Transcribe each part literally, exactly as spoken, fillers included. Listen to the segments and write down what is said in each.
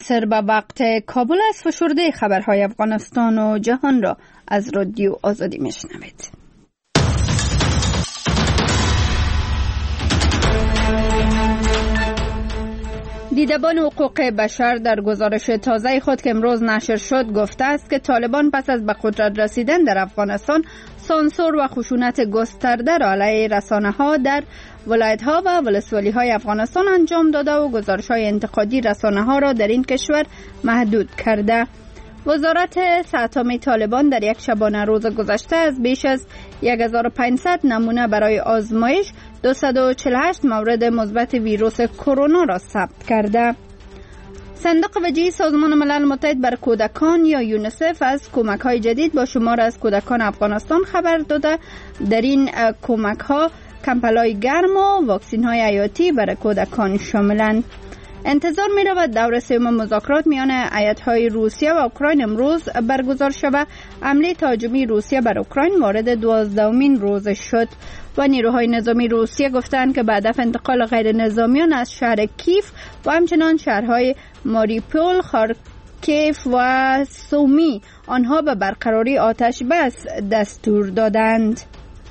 ناصر به وقت کابل از فشرده خبرهای افغانستان و جهان را از رادیو آزادی میشنوید. دیدبان حقوق بشر در گزارش تازه خود که امروز نشر شد گفته است که طالبان پس از به قدرت رسیدن در افغانستان سانسور و خشونت گسترده را علیه رسانه‌ها در ولایت‌ها و ولسوالی‌های افغانستان انجام داده و گزارش‌های انتقادی رسانه‌ها را در این کشور محدود کرده. وزارت ساتمی طالبان در یک شبانه روز گذشته از بیش از هزار و پانصد نمونه برای آزمایش دویست و چهل و هشت مورد مثبت ویروس کرونا را ثبت کرده. صندوق وجهی سازمان ملل متحد بر کودکان یا یونیسف از کمک‌های جدید با شمار از کودکان افغانستان خبر داده. در این کمک‌ها کمپلای گرم و واکسین‌های حیاتی برای کودکان شاملند. انتظار می رود دور سوم مذاکرات میان ایالت‌های روسیه و اوکراین امروز برگزار شود. حمله تهاجمی روسیه بر اوکراین وارد دوازدهمین روز شد و نیروهای نظامی روسیه گفتند که به هدف انتقال غیر نظامیان از شهر کیف و همچنان شهرهای ماریپول، خارکیف و سومی آنها به برقراری آتش بس دستور دادند.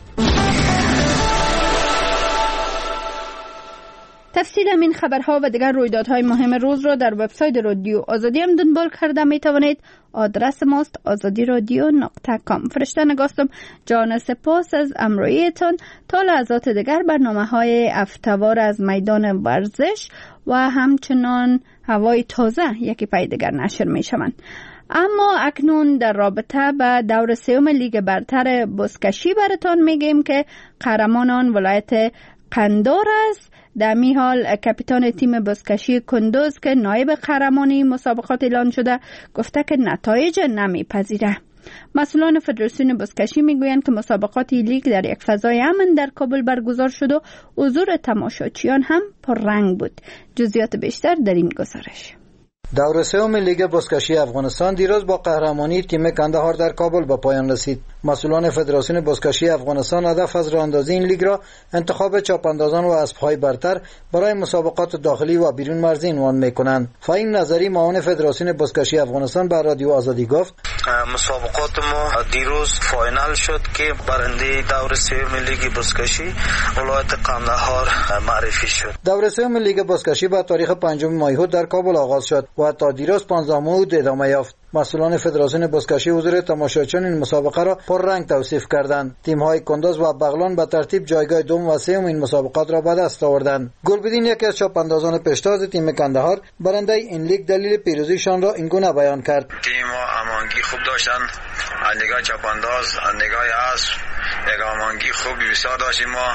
تفصیل همین خبرها و دیگر رویدادهای مهم روز را در وبسایت رادیو آزادی هم دنبال کرده می توانید. آدرس ماست آزادی رادیو نقطه کام. فرشته نگاستم جان سپاس از امرویتان. تا لحظات دیگر برنامه های افتوار از میدان ورزش و همچنان هوای تازه یکی پای دیگر نشر می شوند. اما اکنون در رابطه به دور سوم لیگ برتر بزکشی براتان میگیم که قهرمانان ولایت قندار است. در می حال کاپیتان تیم بزکشی کندوز که نایب قهرمانی مسابقات اعلان شده گفته که نتایج نمیپذیره. مسئولان فدراسیون بزکشی میگویند که مسابقات لیگ در یک فضای امن در کابل برگزار شد و حضور تماشاچیان هم پررنگ بود. جزئیات بیشتر در این گزارش. دور سوم لیگ بزکشی افغانستان دیروز با قهرمانی تیم کندهار در کابل به پایان رسید. مسئولان فدراسیون بزکشی افغانستان هدف از راهاندازی این لیگ را انتخاب چاپاندازان و اسب‌های برتر برای مسابقات داخلی و بیرون مرزی عنوان می‌کنند. فهیم نظری معاون فدراسیون بزکشی افغانستان به رادیو آزادی گفت: مسابقات ما دیروز فاینال شد که برنده دور سوم لیگ بزکشی ولایت قندهار معرفی شد. دور سوم لیگ بزکشی با تاریخ پنجم مایحود در کابل آغاز شد و تا دیروز پانزده ماه ادامه یافت. مسئولان فدراسیون بزکشی حضور تماشاچیان این مسابقه را پررنگ توصیف کردند. تیم‌های کندوز و بغلان به ترتیب جایگاه دوم و سوم این مسابقات را به دست آوردند. گلبدین یکی از چاپاندازان پیشتاز تیم کندهار برنده این لیگ دلیل پیروزیشان را اینگونه بیان کرد: تیم امانگی خوب داشتن، نگاه چاپانداز، نگاه اسب، یک امانگی خوب بسیار داشتیم. ما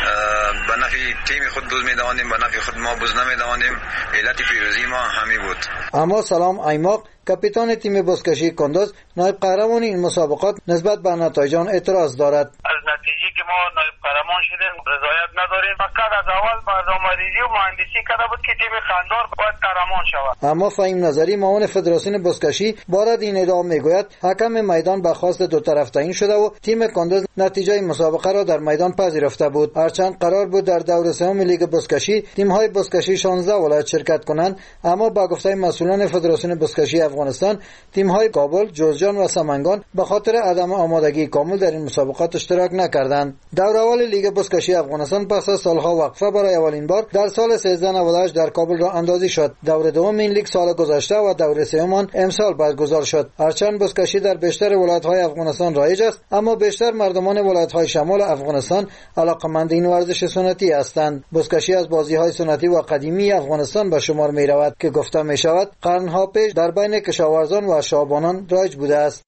به نفع تیم خود بوز می‌دانیم، به نفع خود ما بوز نمی‌دانیم. علت پیروزی ما همین بود. اما سلام ایماق کاپیتان تیم بزکشی کندوز نایب قهرمان این مسابقات نسبت به نتایج آن اعتراض دارد. از نتیجه که ما نایب قهرمان شدیم رضایت نداریم. فقط از اول برنامه‌ریزی و مهندسی کرده بود که تیم قندار باید قهرمان شود. اما فهیم نظری معاون فدراسیون بزکشی بارد این ادعا میگوید حکم میدان به خواست دو طرف تعیین شده و تیم کندوز نتیجه مسابقه را در میدان پذیرفته بود. هرچند قرار بود در دور سوم لیگ بزکشی تیم‌های بزکشی شانزده ولایت شرکت کنند، اما با گفته مسئولان فدراسیون بزکشی افغانستان تیم‌های کابل، جوزجان و سمنگان به خاطر عدم آمادگی کامل در این مسابقات اشتراک نکردند. دور اول لیگ بزکشی افغانستان پس از سالها وقفه برای اولین بار در سال سیزده نود و هشت در کابل راه اندازی شد. دور دوم این لیگ سال گذشته و دور سوم آن امسال برگزار شد. هرچند بزکشی در بیشتر ولایت‌های افغانستان رایج است، اما بیشتر مردمان ولایت‌های شمال افغانستان علاقه‌مند این ورزش سنتی هستند. بزکشی از بازی‌های سنتی و قدیمی افغانستان به شمار می‌رود که گفته می‌شود قرن‌ها پیش در بین کشاورزان و شعبانان رایج بوده است.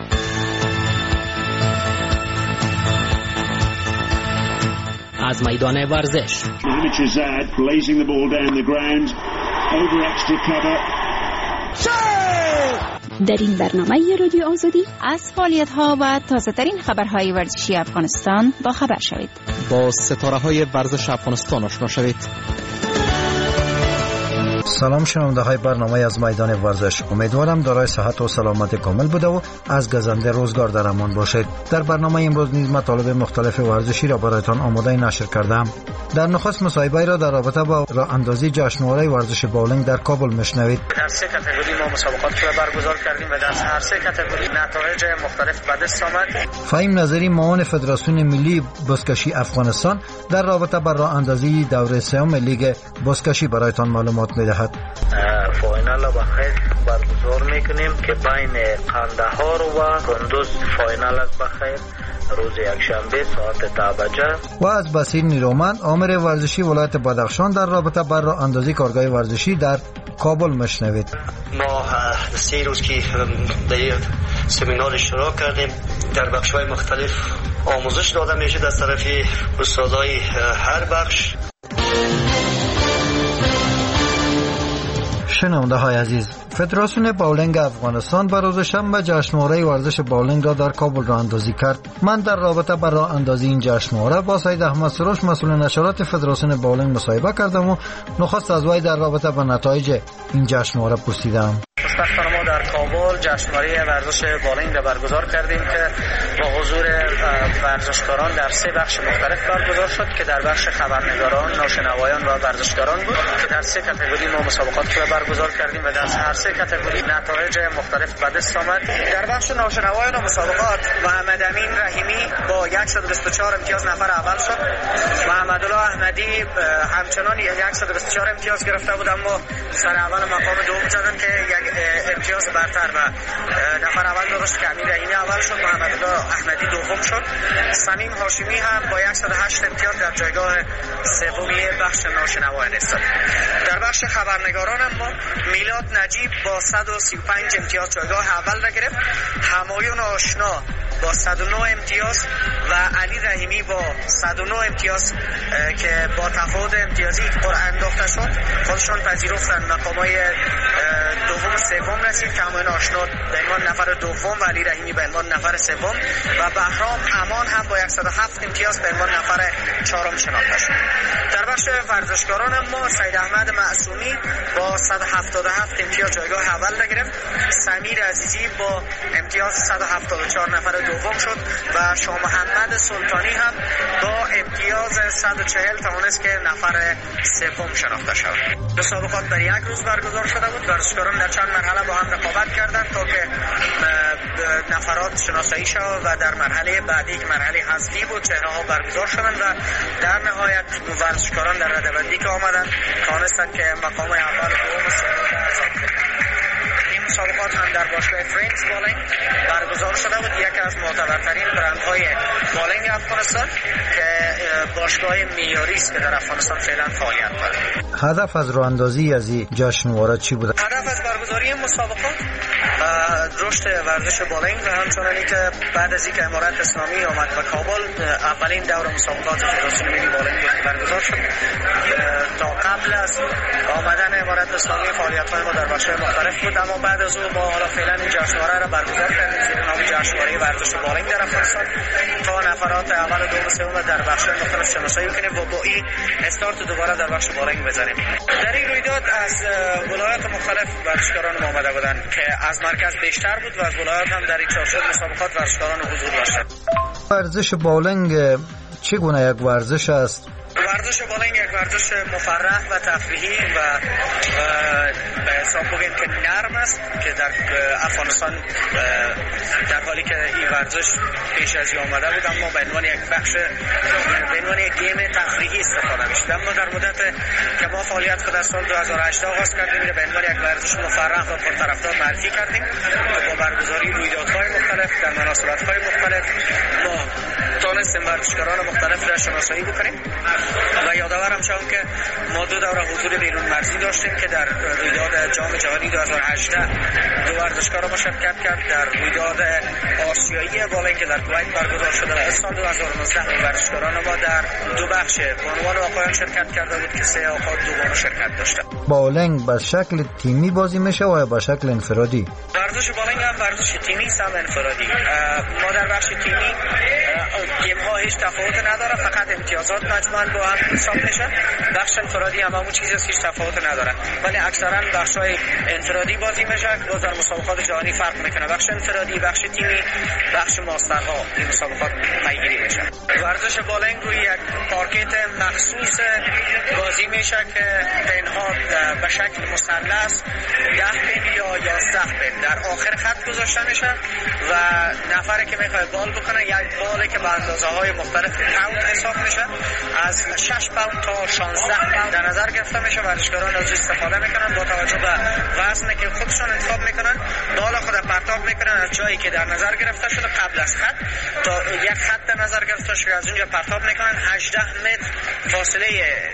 از میدان ورزش در این برنامه رادیو آزادی از فعالیت‌ها و تازه‌ترین خبرهای ورزشی افغانستان با خبر شوید. با ستاره‌های ورزش افغانستان آشنا شوید. سلام شنونده های برنامه از میدان ورزش. امیدوارم دارای صحت و سلامت کامل بوده و از گزنده روزگار در امان باشید. در برنامه امروز نیز مطالب مختلف ورزشی را برایتان آماده نشر کردم. در نخست مصاحبه را در رابطه با راه اندازی جشنواره ورزش باولینگ در کابل میشنوید. در سه کاتگوری ما مسابقات را برگزار کردیم و در هر سه کاتگوری نتایج مختلف به دست آمد. فهیم نظری معاون فدراسیون ملی بزکشی افغانستان در رابطه با راه اندازی دوره سوم لیگ بزکشی برایتان معلومات می‌دهد. فاینال را بخیر برگزار میکنیم که بین قندهار و کندوز فاینال است بخیر روز یکشنبه ساعت ده بجه. و از بصیر نیرومند آمر ورزشی ولایت بدخشان در رابطه با راه اندازی کارگاه ورزشی در کابل میشنوید. ما سه روز که در سمینار اشتراک کردیم در بخش‌های مختلف آموزش داده میشه از طرف استادای هر بخش. شنونده های عزیز، فدراسیون باولینگ افغانستان به روز شنبه جشنواره ورزش باولینگ را در کابل راه اندازی کرد. من در رابطه با راه اندازی این جشنواره با سید احمد سروش مسئول نشرات فدراسیون باولینگ مصاحبه کردم و نخست از وی در رابطه با نتایج این جشنواره پرسیدم. خوشبختانه ما در کابل جشنواره ورزش بالینگ را برگزار کردیم که با حضور ورزشکاران در سه بخش مختلف برگزار شد که در بخش خبرنگاران، ناشنوایان و ورزشکاران بود که در سه کاتگوری ما مسابقات را برگزار کردیم و در هر سه کاتگوری نتایج مختلف به دست آمد. در بخش ناشنوایان و مسابقات محمد امین رحیمی با صد و بیست و چهار امتیاز نفر اول شد. محمد الله احمدی همچنان صد و بیست و چهار امتیاز گرفته بود اما سر اول مقام دوم زدن که یک امتیاز برتر و نفر اول درست که امیر رحیمی اول شد، محمد الله احمدی دوم شد. سمیم هاشمی هم با صد و هشت امتیاز در جایگاه سومی بخش ناشنوایان است. در بخش خبرنگاران هم ما میلاد نجیب با صد و سی و پنج امتیاز جایگاه اول را گرفت. همایون آشنا با صد و نه امتیاز و علی رحیمی با صد و نه امتیاز که با تفاوت امتیازی پر انداخته شد خودشون پذیرفتن مقامای دوم سوم رسید که همایون آشنا به عنوان نفر دوم و علی رحیمی به عنوان نفر سوم و بهرام امان هم با صد و هفت امتیاز به عنوان نفر چهارم شناخته شد. در بخش ورزشکاران هم ما سید احمد معصومی با صد و هفتاد و هفت امتیاز جایگاه اول را گرفت. سمیر عزیزی با امتیاز صد و هفتاد و چهار نفر دوم شد و شاه محمد سلطانی هم با امتیاز صد و چهل توانست که نفر سوم شناخته شد. مسابقات در یک روز برگزار شده بود. ورزشکاران در چند مرحله با هم رقابت کردند تا که نفرات شناسایی شد و در مرحله بعدی که مرحله حذفی بود چهره‌ها برگزار شدند و در نهایت ورزشکاران در رده‌بندی که آمدند توانستند که مقام اول و دوم سوم این مسابقات هم در باشگاه فرینکس بالینگ برگزار شده بود، یکی از معتبرترین برندهای بالینگ افغانستان که باشگاه معیاری است که در افغانستان فعلا فعالیت دارد. هدف از راه اندازی از این جشنواره چی بود؟ هدف از برگزاری مسابقات رشد ورزش بالینگ و همچنانی که بعد از اینکه امارت اسلامی آمد به کابل اولین دور مسابقات فدراسیون ملی بالینگ برگزار شد. تا قبل از آمدن امارت اسلامی فعالیت‌های ما در بخش‌های مختلف بود اما بعد از اون ما حالا فعلا این جشنواره را برگزار کردیم زیر نام جشنواره ورزش بالینگ در افغانستان تا نفرات اول و دوم و سوم در بخش‌های مختلف شناسایی کنیم و با این استارت دوباره در بخش بالینگ بزنیم. در این رویداد از ولایات مختلف ورزشکاران ما آمده بودند که از مرکز بیشتر بود و از ولایات هم در این چارچوب مسابقات ورزشکاران حضور داشتند. ورزش بالینگ چگونه یک ورزش است؟ ورزش بالینگ یک ورزش مفرح و تفریحی و به حساب بگیم که نرم است که در افغانستان در حالی که این ورزش پیش از این آمده بود اما به عنوان یک بخش به عنوان یک گیم تفریحی استفاده می‌شد. اما در مدت که ما فعالیت خود از سال دو هزار و هشت آغاز کردیم به عنوان یک ورزش مفرح و پرطرفدار معرفی کردیم با برگزاری رویدادهای مختلف در مناسبت‌های مختلف ما توانستیم ورزشکاران مختلف را شناسایی بکنیم و یادآورم شوم که ما دو دوره حضور بیرون مرزی داشتیم که در رویداد جام جهانی دو هزار و هجده دو ورزشکار ما شرکت کرد، در رویداد آسیایی بالینگ که در کویت برگزار شده و سال دو هزار و نوزده ورزشکاران ما در دو بخش بانوان و آقایان شرکت کرده بود که سه آقا دو بانو شرکت داشتند. بالینگ به شکل تیمی بازی میشه و به شکل انفرادی؟ ورزش بالینگ هم ورزش تیمی است هم انفرادی. ما در بخش تیمی گیم ها هیچ تفاوت نداره، فقط امتیازات مجموعاً با هم حساب میشه. بخش انفرادی هم همون چیزی است که هیچ تفاوت نداره، ولی اکثرا بخش های انفرادی بازی میشه. باز در مسابقات جهانی فرق میکنه، بخش انفرادی، بخش تیمی، بخش ماسترها این مسابقات پیگیری میشه. ورزش بالنگ روی یک پارکت مخصوص بازی میشه که پنها به شکل مثلث ده پن یا یازده پن در آخر خط گذاشته میشه و نفری که میخواد بال بکنه یک بالی که به اندازه های مختلف پوند حساب میشه از شش پوند تا شانزده پوند در نظر گرفته میشه. ورزشکاران از استفاده میکنن با توجه به وزنی که خودشون انتخاب میکنن، بال خود پرتاب میکنن از جایی که در نظر گرفته شده قبل از خط تا یک خط در نظر گرفته شده، از اونجا پرتاب میکنن. هجده متر فاصله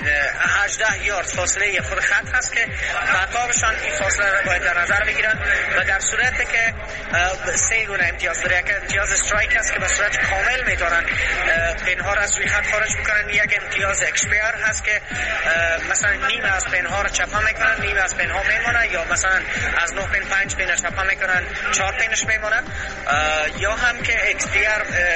هجده یارد فاصله خود خط هست که پرتابشان این فاصله را باید در نظر بگیرن و در صورتی که سه گونه امتیاز داره. یک امتیاز استرایک هست که به صورت کامل میتونن پنها را از روی خط خارج بکنن. یک امتیاز اکسپیر هست که مثلا نیم از پنها را چپا میکنن، نیم از پنها میمونه، یا مثلا از نه پن پنج پن چپا میکنن چهار پنش میمونه، یا هم که اکسپیر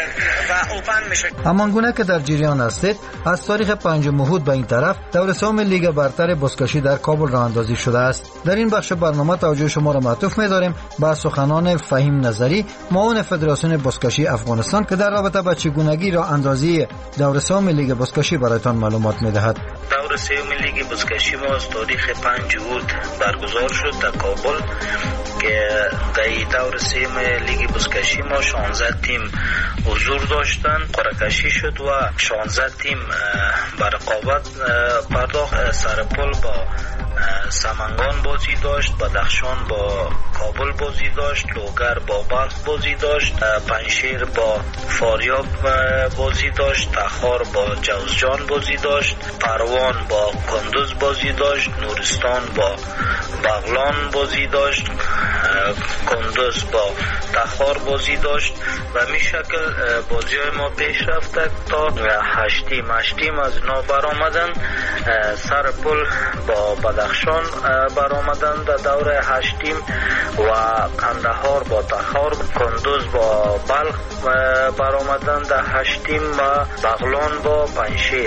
و اوپن میشه. همان گونه که در جریان هستید، از تاریخ پنجم مهود به این طرف دور سوم لیگ برتر بزکشی در کابل راه اندازی شده است. در این بخش برنامه توجه شما را معطوف می‌داریم به سخنان فهیم نظری، معاون فدراسیون بزکشی افغانستان که در رابطه با چگونگی راه اندازی دور سوم لیگ بزکشی برایتان معلومات می‌دهد. دور سوم لیگ بزکشی ما از تاریخ پنج مهود برگزار شد در کابل که در این دور سوم لیگ بزکشی ما شانزده تیم حضور داشتن. قرعه کشی شد و شانزده تیم بر رقابت پرداخت. سرپل با سمنگان بازی داشت، بدخشان با کابل بازی داشت، لوگر با بلخ بازی داشت، پنجشیر با فاریاب بازی داشت، تخار با جوزجان بازی داشت، پروان با کندوز بازی داشت، نورستان با بغلان بازی داشت، کندوز با تخار بازی داشت و می شکل بازی های ما پیش رفته تا هشت تیم هشت تیم از اینا برآمدن. سرپل با بدخشان برآمدن در دوره هشت تیم و قندهار با تخار، کندوز با بلخ برآمدن در هشت تیم و بغلان با پنجشیر.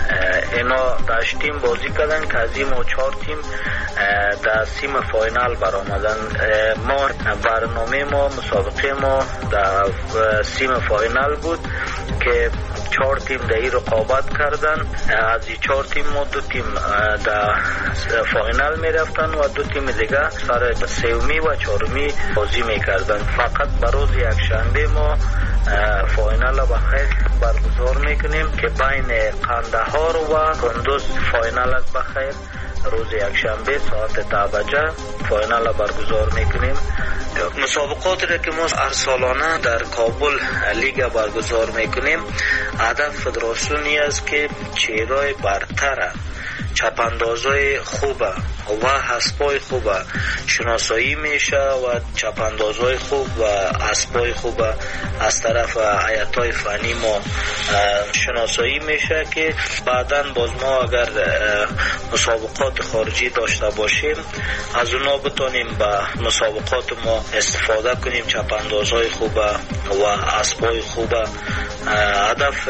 اینا در هشت تیم بازی کردن که از این ما چهار تیم در سیم فاینال برآمدن. ما برنامه ما مسابقه ما در سیم فاینال بود که چهار تیم در این رقابت کردن. از این چهار تیم ما دو تیم در فاینال می رفتن و دو تیم دیگه سر سومی و چهارمی بازی می کردن. فقط برای یک شنبه ما فاینال بخیر برگزار می کنیم که بین قندهار و کندوز فاینال است بخیر. روز یک شنبه ساعت ده بجه فاینال برگزار میکنیم. مسابقاتی را که ما هر سالانه در کابل لیگ برگزار میکنیم، هدف فدراسیونی است که چهرهای برتر چپاندازای خوبه و اسبای خوبه شناسایی میشه و چپاندازای خوب و اسبای خوبه از طرف هیئت‌های فنی ما شناسایی میشه که بعداً باز ما اگر مسابقات خارجی داشته باشیم از اونا بتونیم به مسابقات ما استفاده کنیم. چپاندازای خوبه و اسبای خوبه. هدف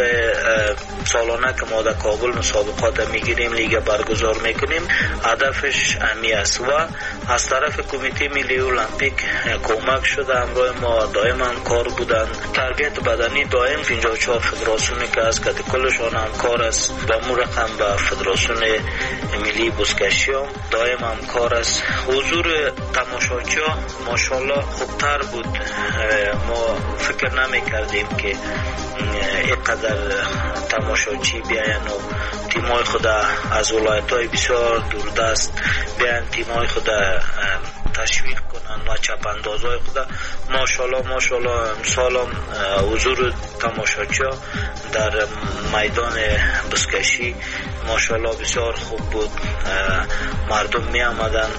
سالانه که ما در کابل مسابقات میگیریم، لیگ برگزار میکنیم، هدفش امی است و از طرف کمیته ملی المپیک کمک شده. همراه ما دائما کار بودن. تارگت بدنی دائم پنجاه و چهار فدراسیونی که از کت کلشان همکار است و مو رقم به فدراسیون ملی بزکشی هم دائم همکار است. حضور تماشاچی ها ماشاءالله خوبتر بود. ما فکر نمی کردیم که اینقدر تماشاچی بیاین و تیمای خود از ولایت‌های بسیار دوردست بیاین تیمای خود تشویق کنن و چپاندازهای خود. ماشاءالله ماشاءالله امسال هم حضور تماشاچی در میدان بزکشی ماشاءالله بسیار خوب بود. مردم می آمدن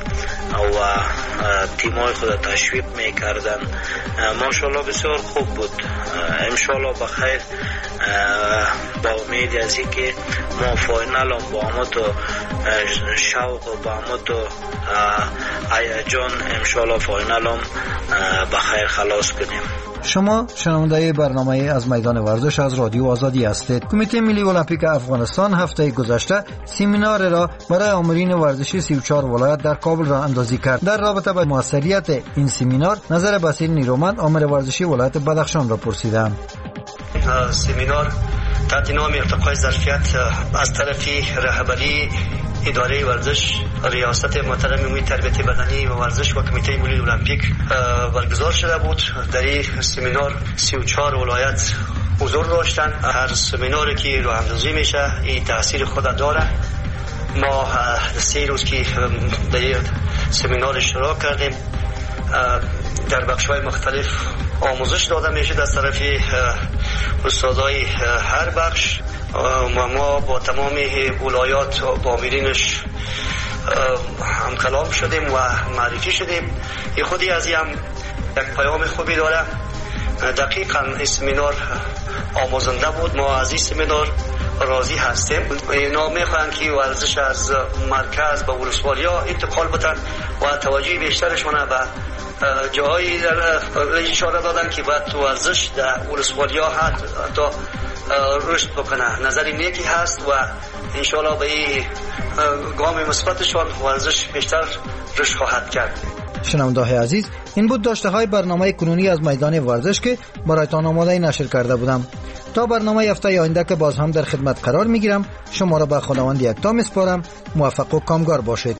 و تیمای خود تشویق میکردن. ماشاءالله بسیار خوب بود. انشالله بخیر، با امید از اینکه ما فاینال هم با همه تو شوق و با همه تو هیجان انشالله فاینال هم بخیر خلاص کنیم. شما شنونده برنامه از میدان ورزش از رادیو آزادی هستید. کمیته ملی المپیک افغانستان هفته گذشته سمینار را برای آمرین ورزشی سی و چهار ولایت در کابل را اندازی کرد. در رابطه با موثریت این سمینار نظر بصیر نیرومند آمر ورزشی ولایت بدخشان را پرسیدم. سمینار تحت نام ارتقای ظرفیت از طرف رهبری اداره ورزش ریاست محترم امور تربیت بدنی و ورزش و کمیته ملی المپیک برگزار شده بود. در این سمینار سی و چهار ولایت حضور داشتن. هر سمیناری که راه اندازی میشه این تاثیر خود داره. ما سه روز که در این سمینار اشتراک کردیم، در بخش‌های مختلف آموزش داده میشه از طرف استادای هر بخش و ما با تمام ولایات با آمرینش هم کلام شدیم و معرفی شدیم. این خودی از این هم یک پیام خوبی داره. دقیقاً این سمینار آموزنده بود. ما از این سمینار راضی هستیم. اینا میخواهند که ورزش از مرکز به ولسوالی‌ها انتقال بدن و توجه بیشترشون به جایی در اشاره دادن که باید تو ورزش در ولسوالی‌ها حتی رشد بکنه. نظری نیکی هست و انشالله به این گام مثبتشان ورزش بیشتر رشد خواهد کرد. شنونده‌های عزیز، این بود داشته های برنامه کنونی از میدان ورزش که برایتان آماده نشر کرده بودم. تا برنامه هفته آینده که باز هم در خدمت قرار میگیرم، شما را به خداوند یکتا میسپارم. موفق و کامگار باشید.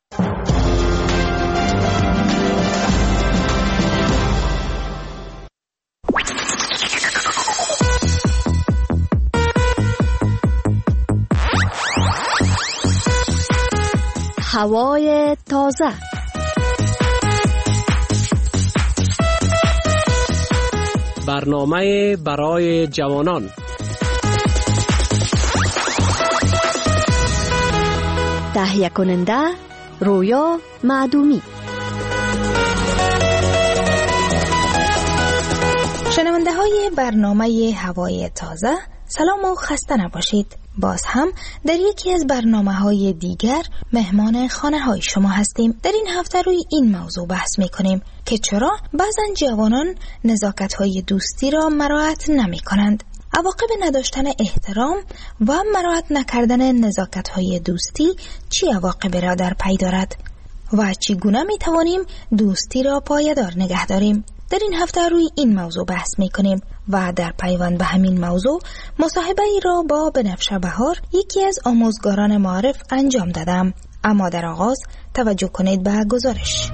هوای تازه، برنامه برای جوانان، تهیه کننده رویا معدومی. شنونده های برنامه هوای تازه، سلام و خسته نباشید. باز هم در یکی از برنامه های دیگر مهمان خانه های شما هستیم. در این هفته روی این موضوع بحث می کنیم که چرا بعضن جوانان نزاکت های دوستی را مراعات نمی کنند. عواقب نداشتن احترام و مراعات نکردن نزاکت های دوستی چی عواقب را در پی دارد و چگونه می توانیم دوستی را پایدار نگه داریم؟ در این هفته روی این موضوع بحث می کنیم و در پیوند به همین موضوع مصاحبه ای را با بنفشه بهار، یکی از آموزگاران معارف، انجام دادم. اما در آغاز توجه کنید به گزارش.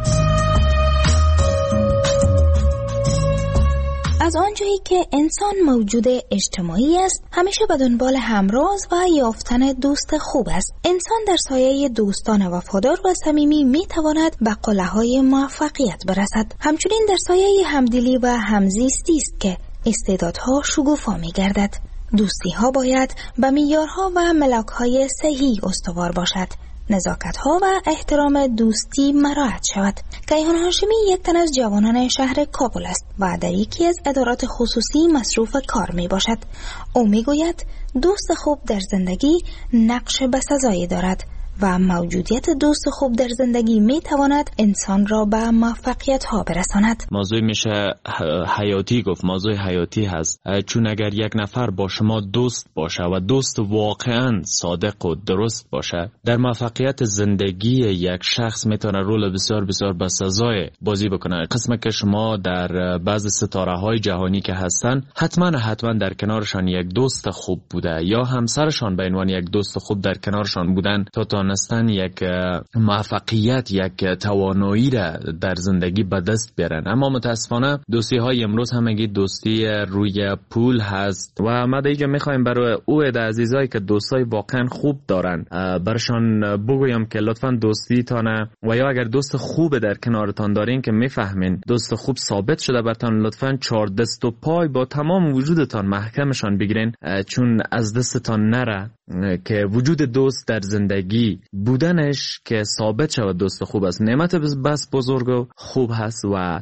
از آنجایی که انسان موجود اجتماعی است، همیشه به دنبال همراز و یافتن دوست خوب است. انسان در سایه دوستان وفادار و صمیمی میتواند به قله‌های موفقیت برسد. همچنین در سایه همدلی و همزیستی است که استعدادها شکوفا میگردد. دوستی ها باید به معیارها و ملاک‌های صحیح استوار باشد. نزاکت‌ها و احترام دوستی مراعات شود. کیهان هاشمی یک تن از جوانان شهر کابل است و در یکی از ادارات خصوصی مصروف کار می باشد. او می گوید دوست خوب در زندگی نقش بسزایی دارد و موجودیت دوست خوب در زندگی می تواند انسان را به موفقیت ها برساند. موضوع میشه حیاتی گفت، موضوع حیاتی هست، چون اگر یک نفر با شما دوست باشه و دوست واقعا صادق و درست باشه، در موفقیت زندگی یک شخص میتونه رول بسیار بسیار بسزای بازی بکنه. قسمه که شما در بعض ستاره های جهانی که هستن، حتما حتما در کنارشان یک دوست خوب بوده یا همسرشان به عنوان یک دوست خوب در کنارشان بودن تا تانستن یک موفقیت، یک توانایی را در زندگی به دست بیارن. اما متاسفانه دوستی های امروز همگی دوستی روی پول هست و ما دیگه میخوایم برای او عزیزایی که دوستای واقعا خوب دارن برشان بگویم که لطفا دوستی تانه و یا اگر دوست خوب در کنارتان دارین که میفهمین دوست خوب ثابت شده برتان، لطفا چهار دست و پای با تمام وجودتان محکمشان بگیرین چون از دستتان نره که وجود دوست در زندگی بودنش که ثابت شود دوست خوب است نعمت بس بزرگ و خوب هست و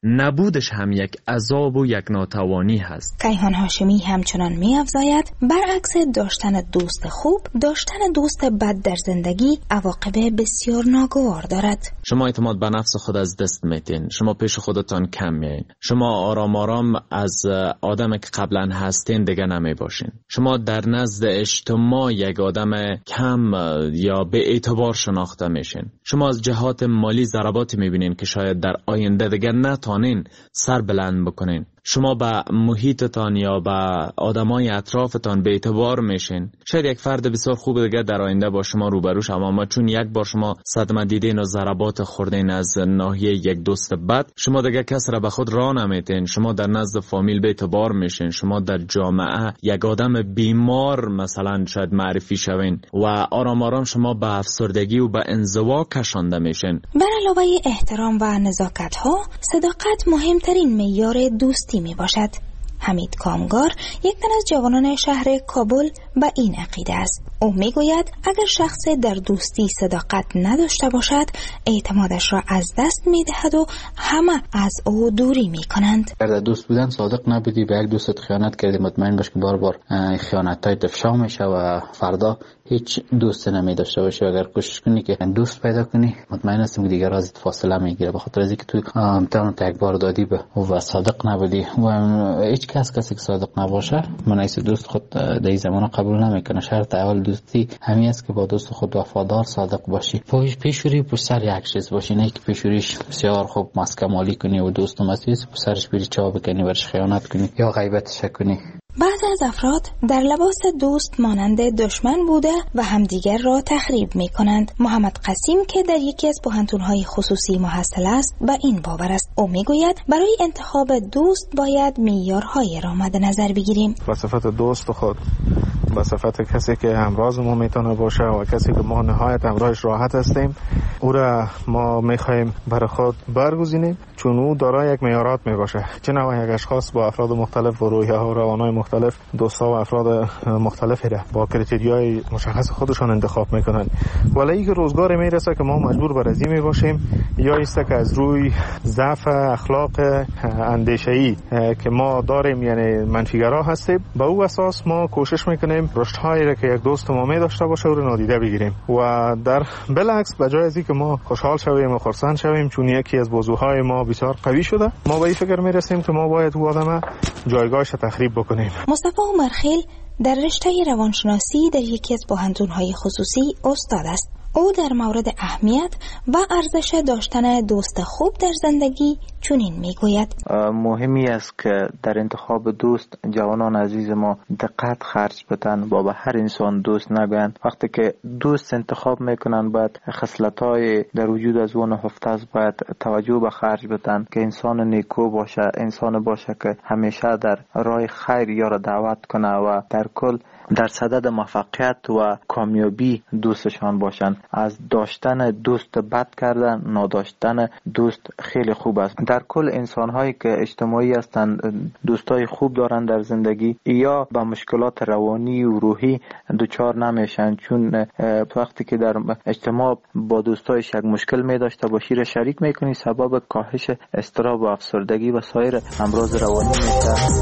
نبودش هم یک عذاب و یک ناتوانی هست. کیهان هاشمی همچنان می افزاید برعکس داشتن دوست خوب، داشتن دوست بد در زندگی عواقب بسیار ناگوار دارد. شما اعتماد به نفس خود از دست میتین، شما پیش خودتان کم میین، شما آرام آرام از آدمی که قبلا هستین دیگه نمی باشین، شما در نزد اجتماع یک آدم کم یا به اعتبار شناخته میشین، شما از جهات مالی ضرباتی میبینین که شاید در آینده دیگه نتانین سر بلند بکنین، شما به محیطتان یا به آدمای اطرافتان به اعتبار میشین. شاید یک فرد بسیار خوب دیگه در آینده با شما روبرو شود، اما چون یک بار شما صدمه دیدین و ضربات خوردین از ناحیه یک دوست بد، شما دیگه کس را به خود راه نمیتین، شما در نزد فامیل به اعتبار میشین، شما در جامعه یک آدم بیمار مثلا شاید معرفی شوین و آرام آرام شما به افسردگی و به انزوا کشانده میشین. بر علاوه احترام و نزاکت ها، صداقت مهمترین معیار دوست می باشد. حمید کامگار، یک تن از جوانان شهر کابل، به این عقیده است. او می گوید اگر شخص در دوستی صداقت نداشته باشد، اعتمادش را از دست می دهد و همه از او دوری می کنند. اگر در دوست بودن صادق نبودی، به یک دوستت خیانت کردی، مطمئن باش که بار بار خیانت های افشا میشه و فردا هیچ دوست نمی داشته باشی. اگر کوشش کنی که دوست پیدا کنی، مطمئن هستم که دیگر ازت فاصله میگیره، به خاطر اینکه تو امتحان یک بار دادی به و صادق نبودی. و هیچ کس کسی که صادق نباشه منایس دوست خود در این زمانه قبول نمیکنه. شرط اول دوستی همین است که با دوست خود وفادار صادق باشی، پیش پیشوری پشت سر یک چیز باشی، نه که پیشوریش بسیار خوب مسکه مالی کنی و دوست مسیس پشت سرش بری چا بکنی، برش خیانت کنی یا غیبتش کنی. بعضی از افراد در لباس دوست مانند دشمن بوده و همدیگر را تخریب می کنند. محمد قسیم که در یکی از پوهنتون‌های خصوصی محصل است به این باور است. او می گوید برای انتخاب دوست باید معیارهای را مد نظر بگیریم. با صفت دوست خود، با صفت کسی که همراز ما میتونه باشه و کسی که ما نهایت همراهش راحت هستیم، او را ما میخوایم برای خود برگزینیم، چون او دارای یک معیارات میباشه. چه نوع یک اشخاص با افراد مختلف و روحیه ها و روانهای مختلف، دوستا و افراد مختلفی را با کریتریای مشخص خودشان انتخاب میکنن. ولی اینکه روزگاری میرسه که ما مجبور بر ازی میباشیم، یا است که از روی ضعف اخلاق اندیشه‌ای که ما داریم، یعنی منفیگرا هستیم، با او اساس ما کوشش میکنیم رشدهایی را که یک دوست ما می داشته باشه او را نادیده بگیریم و در بالعکس به جای از اینکه ما خوشحال شویم و خرسند شویم چون یکی از وضوهای ما بسیار قوی شده، ما به این فکر می رسیم که ما باید او آدم جایگاهش تخریب بکنیم. مصطفی عمرخیل در رشته روانشناسی در یکی از پوهنتون‌های خصوصی استاد است. او در مورد اهمیت و ارزش داشتن دوست خوب در زندگی چنین میگوید: مهمی است که در انتخاب دوست جوانان عزیز ما دقت خرج بدن و به هر انسان دوست نگویند. وقتی که دوست انتخاب میکنن باید خصلت‌های در وجود از اون نهفته است، باید توجه به خرج بدن که انسان نیکو باشه، انسان باشه که همیشه در راه خیر یارو دعوت کنه و در کل در صدد موفقیت و کامیابی دوستشان باشند. از داشتن دوست بد کردن، نداشتن دوست خیلی خوب است. در کل انسان‌هایی که اجتماعی هستند، دوستای خوب دارند در زندگی، یا با مشکلات روانی و روحی دچار نمیشن، چون وقتی که در اجتماع با دوستایش یک مشکل می داشته باشی را شریک میکنی، سبب کاهش اضطراب و افسردگی و سایر امراض روانی میشه.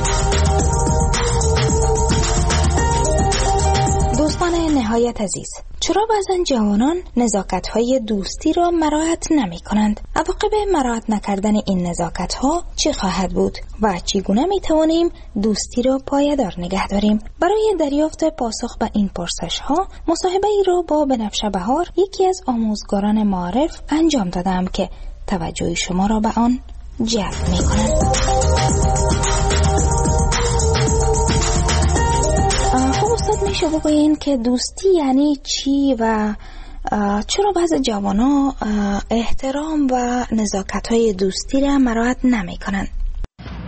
دوستان نهایت عزیز، چرا بعضن جوانان نزاکت‌های دوستی را مراعات نمی کنند؟ عواقب مراعات نکردن این نزاکت‌ها چه خواهد بود و چگونه می توانیم دوستی را پایدار نگه داریم؟ برای دریافت پاسخ به این پرسش‌ها مصاحبه ای را با بنفشه بهار، یکی از آموزگاران معارف، انجام دادم که توجه شما را به آن جلب می کند. میشه بگوین که دوستی یعنی چی و چرا بعض جوانا احترام و نزاکت‌های دوستی را مراعات نمی کنند؟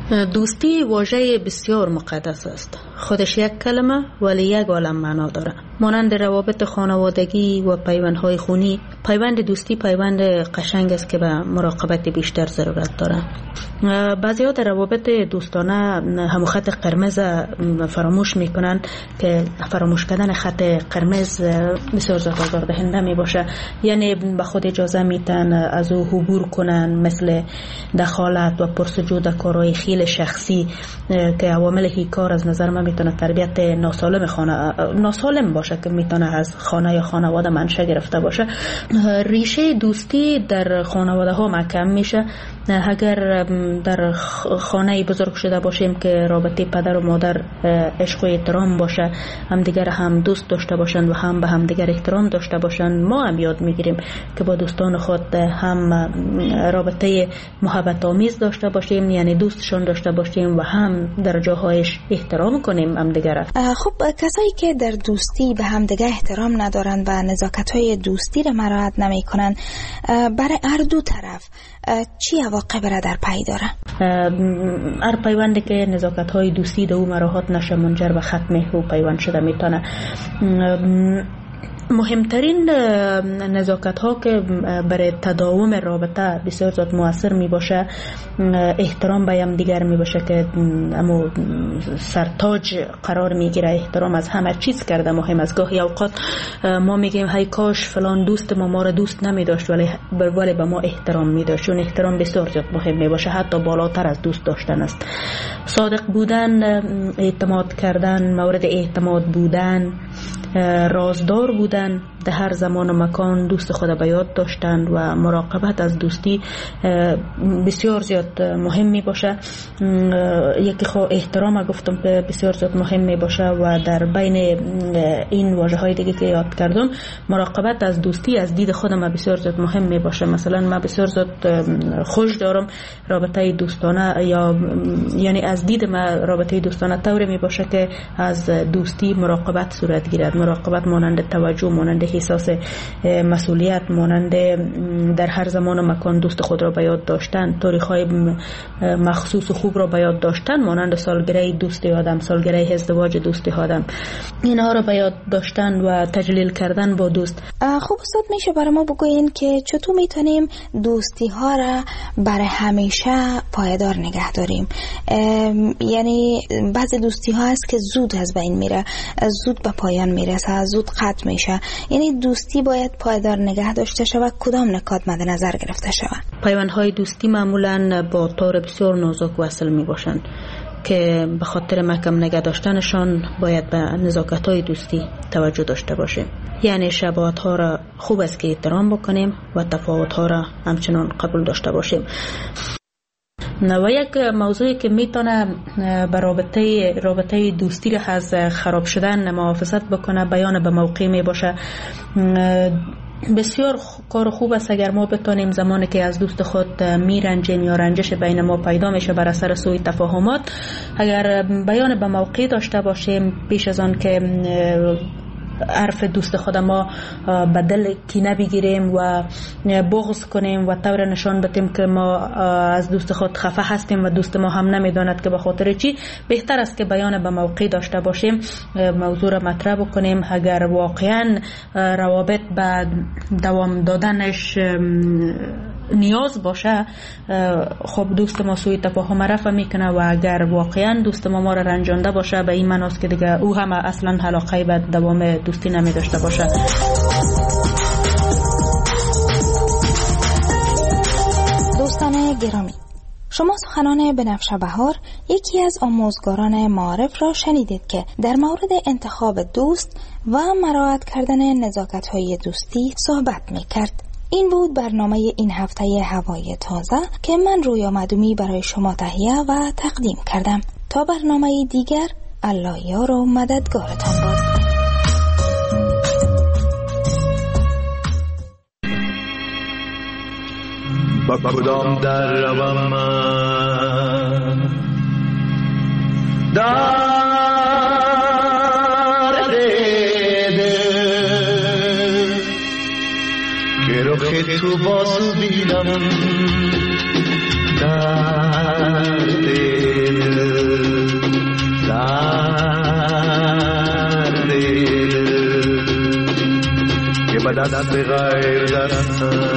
دوستی واژه بسیار مقدس است. خودش یک کلمه ولی یک عالم معنا داره. مانند روابط خانوادگی و پیوندهای خونی. پیوند دوستی پیوند قشنگ است که به مراقبت بیشتر ضرورت داره. بعضی‌ها در روابط دوستانه همون خط قرمز فراموش میکنن که فراموش کردن خط قرمز بسیار زیاد آزاردهنده می باشه. یعنی به خود اجازه میتن از او عبور کنن، مثل دخالت و پرسجو در کارهای خیلی شخصی که عوامل هی کار از نظر من میتونه تربیت ناسالم خانه ناسالم باشه که میتونه از خانه یا خانواده منشأ گرفته باشه. ریشه دوستی در خانواده ها محکم میشه اگر در خانه بزرگ شده باشیم که رابطه پدر و مادر عشق و احترام باشه، هم دیگر هم دوست داشته باشند و هم به هم دیگر احترام داشته باشند. ما هم یاد میگیریم که با دوستان خود هم رابطه محبت آمیز داشته باشیم، یعنی دوستشان داشته باشیم و هم در جاهایش احترام کنیم هم دیگر. خب کسایی که در دوستی به هم دیگر احترام ندارند و نزاکت‌های دوستی را مراعات نمی‌کنند، برای هر دو طرف چی عواقب را در پی داره؟ هر پیوندی که نزاکت‌های دوستی در او مراعات نشه منجر به ختم او پیوند شده میتونه. مهمترین نزاکت ها که برای تداوم رابطه بسیار زیاد مؤثر می باشه احترام به هم دیگر می باشه که امو سرتاج قرار می گیره. احترام از همه چیز کرده مهم است. گاهی اوقات ما میگیم هی کاش فلان دوست ما ما را دوست نمی داشت ولی ولی به ما احترام می داشت. چون احترام بسیار زیاد مهم می باشه، حتی بالاتر از دوست داشتن است. صادق بودن، اعتماد کردن، مورد اعتماد بودن، رازدار بودن، در هر زمان و مکان دوست خود به یاد داشتن و مراقبت از دوستی بسیار زیاد مهم می باشه. یکی خو احترام گفتم که بسیار زیاد مهم می باشه و در بین این واژه های دیگه که یاد کردم مراقبت از دوستی از دید خودم بسیار زیاد مهم می باشه. مثلا من بسیار زیاد خوش دارم رابطه دوستانه، یا یعنی از دید من رابطه دوستانه طوری می باشه که از دوستی مراقبت صورت گیرد. مراقبت مانند توجه، مانند احساس مسئولیت، مانند در هر زمان و مکان دوست خود را به یاد داشتن، تاریخ‌های مخصوص و خوب را به یاد داشتن، مانند سالگره دوستی آدم، سالگره ازدواج دوستی آدم، اینها را به یاد داشتن و تجلیل کردن با دوست. خوب استاد میشه برای ما بگوین که چطور میتونیم دوستی ها را برای همیشه پایدار نگه داریم؟ یعنی بعضی دوستی ها هست که زود از بین میره، زود به پایان میرسه، زود قطع میشه. یعنی دوستی باید پایدار نگه داشته شود. کدام نکات مد نظر گرفته شود؟ پیوندهای دوستی معمولاً با طور بسیار نازک وصل می باشند که به خاطر محکم نگه داشتنشان باید به نزاکت‌های دوستی توجه داشته باشیم. یعنی شباهت‌ها را خوب است که احترام بکنیم و تفاوت‌ها را همچنان قبول داشته باشیم. و یک موضوعی که میتونه به رابطه رابطه دوستی را از خراب شدن محافظت بکنه بیان به موقع می باشه. بسیار کار خوب است اگر ما بتونیم زمانی که از دوست خود میرنجیم یا رنجش بین ما پیدا میشه بر اثر سوء تفاهمات، اگر بیان به موقع داشته باشیم پیش از آن که عرف دوست خود ما به دل کینه بگیریم و بغض کنیم و طور نشان بدیم که ما از دوست خود خفه هستیم و دوست ما هم نمیداند که به خاطر چی. بهتر است که بیان به موقع داشته باشیم، موضوع را مطرح بکنیم. اگر واقعا روابط به دوام دادنش نیاز باشه، خب دوست ما سوی تفاهم رفع میکنه و اگر واقعا دوست ما ما را رنجانده باشه به این معناست که دیگه او هم اصلا علاقه به دوام دوستی نمی داشته باشه. دوستان گرامی، شما سخنان بنفشه بهار، یکی از آموزگاران معارف را شنیدید که در مورد انتخاب دوست و مراعات کردن نزاکت‌های دوستی صحبت می‌کرد. این بود برنامه این هفته هوای تازه که من رویا معدومی برای شما تهیه و تقدیم کردم. تا برنامه دیگر، الله یار و مددگارتان باد. با کدام در روم من در دیده که رخ تو بازو بینم در دیده در دیده دست به غیر دست